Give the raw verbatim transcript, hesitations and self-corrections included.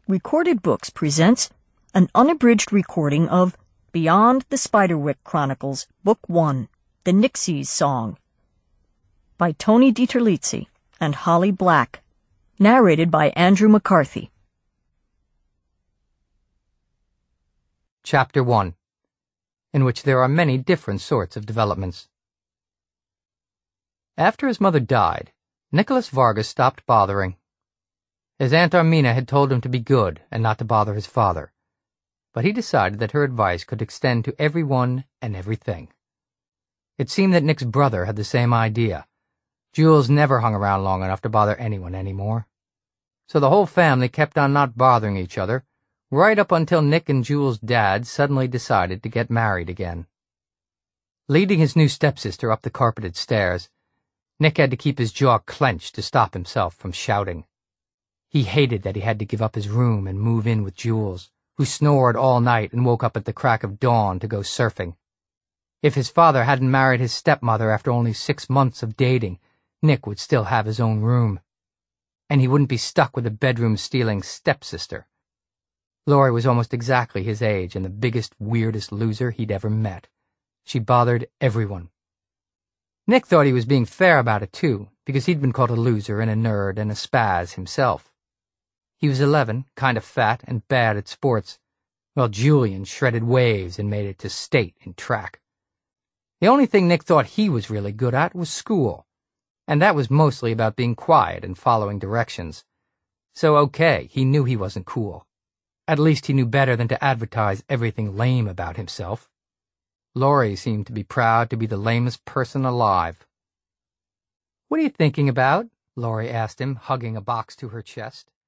Recorded Books presents an unabridged recording of Beyond the Spiderwick Chronicles, Book One, The Nixies Song, by Tony DiTerlizzi and Holly Black, narrated by Andrew McCarthy. Chapter one, in which there are many different sorts of developments. After his mother died, Nicholas Vargas stopped bothering. His Aunt Armina had told him to be good and not to bother his father, but he decided that her advice could extend to everyone and everything. It seemed that Nick's brother had the same idea. Jules never hung around long enough to bother anyone anymore. So the whole family kept on not bothering each other, right up until Nick and Jules' dad suddenly decided to get married again. Leading his new stepsister up the carpeted stairs, Nick had to keep his jaw clenched to stop himself from shouting. He hated that he had to give up his room and move in with Jules, who snored all night and woke up at the crack of dawn to go surfing. If his father hadn't married his stepmother after only six months of dating, Nick would still have his own room. And he wouldn't be stuck with a bedroom-stealing stepsister. Laurie was almost exactly his age and the biggest, weirdest loser he'd ever met. She bothered everyone. Nick thought he was being fair about it, too, because he'd been called a loser and a nerd and a spaz himself. He was eleven, kind of fat, and bad at sports, while Julian shredded waves and made it to state in track. The only thing Nick thought he was really good at was school, and that was mostly about being quiet and following directions. So okay, he knew he wasn't cool. At least he knew better than to advertise everything lame about himself. Laurie seemed to be proud to be the lamest person alive. "What are you thinking about?" Laurie asked him, hugging a box to her chest.